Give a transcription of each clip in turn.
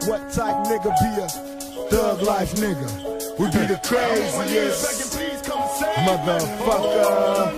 What type nigga be a thug life nigga? We be the craziest motherfucker.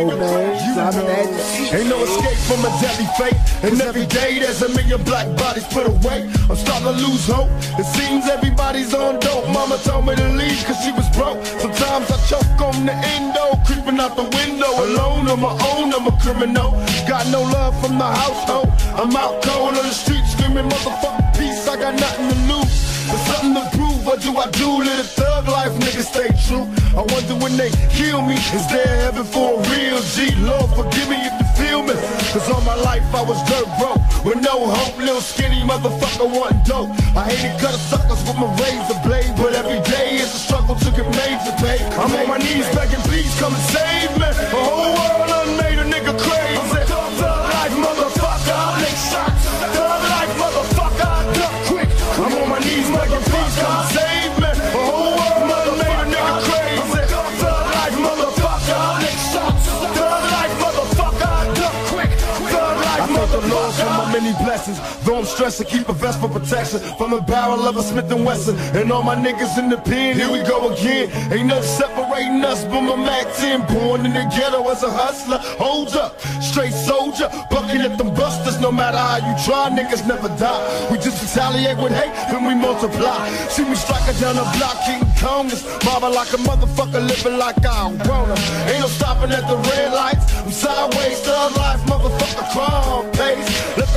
Ain't no escape from a deadly fate. And every day there's a million black bodies put away. I'm starting to lose hope. It seems everybody's on dope. Mama told me to leave cause she was broke. Sometimes I choke on the endo, creeping out the window. Alone on my own, I'm a criminal. Got no love from the household. I'm out cold on the street screaming motherfucking peace. I got nothing to lose, but something to prove. What do I do? Let a thug life nigga stay true. I wonder when they kill me, is there heaven for a real G? Lord forgive me if you feel me, cause all my life I was dirt broke, with no hope, little skinny motherfucker wanting dope. I hated gutter suckers with my razor blade, but every day is a struggle to get major pay. I'm on my knees begging, please come and save me. The whole world done made a nigga crazy. Thug life motherfucker, I make shots. Thug life motherfucker, I duck quick. I'm on my knees begging, please come and save me. The whole world done made a nigga crazy. Thug life motherfucker, I make shots. Thug life motherfucker, I duck quick. Thug life motherfucker. The Lord for my many blessings. Though I'm stressed, I keep a vest for protection from a barrel of a Smith & Wesson. And all my niggas in the pen, here we go again. Ain't nothing separating us but my Mac 10. Born in the ghetto as a hustler. Hold up, straight soldier, bucking at them busters. No matter how you try, niggas never die. We just retaliate with hate when we multiply. See me striking down the block, King Congress. Marble like a motherfucker, living like I wanna. Ain't no stopping at the red lights. I'm sideways, thug life, motherfucker, crime pace.